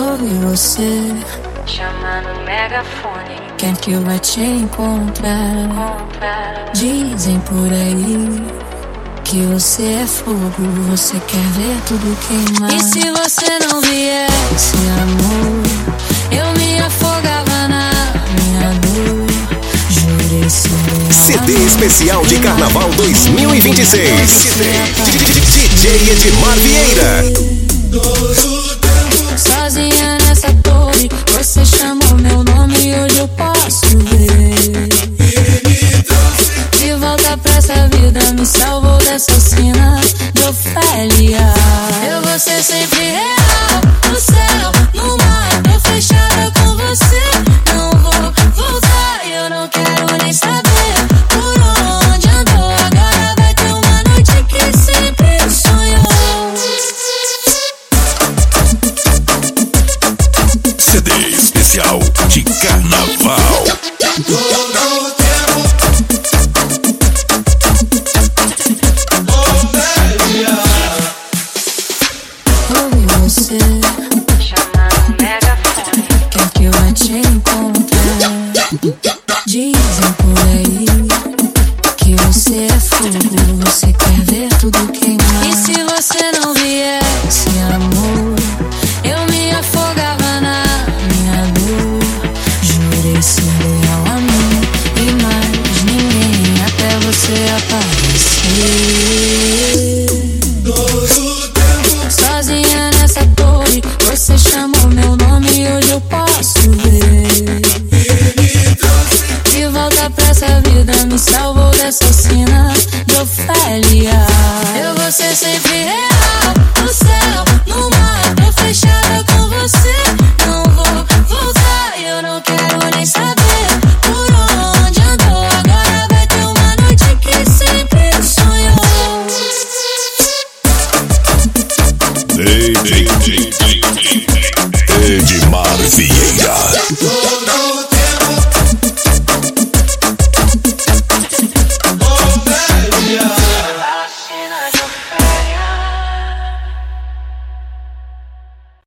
ouvi você chamar no megafone. quer que eu vá te encontrar. Dizem por aí que você é fogo, você quer ver tudo queimar. E se você não viesse, amor, eu me afogava na minha dor. Jurei ser leal. CD especial de Carnaval 2026. DJ Edmar Vieira. Sozinha nessa torre, você chamou meu nome e hoje eu posso ver. De volta pra essa vida, me salvou dessa cena de Ofélia. Eu vou ser sempre real, no céu, no mar, tô fechada com você. Não vou voltar, eu não quero nem saber por onde andou. Agora vai ter uma noite que sempre sonhou. CD especial de Carnaval. Ouvi você Chamar no megafone. quer que eu vá te encontrar. Dizem por aí que você é fogo, você quer ver tudo queimar. E se você não viesse, amor, eu me afogava na minha dor. Jurei ser leal a mim e mais ninguém até você aparecer. Sozinha nessa torre, você chamou meu nome e hoje eu posso ver. De volta pra essa vida, me salvou dessa cena de Ofélia. Eu vou ser sempre real, no céu, no mar, tô fechada com você. Não vou voltar, eu não quero nem saber por onde andou. Agora vai ter uma noite que sempre sonhou. Edmar Vieira.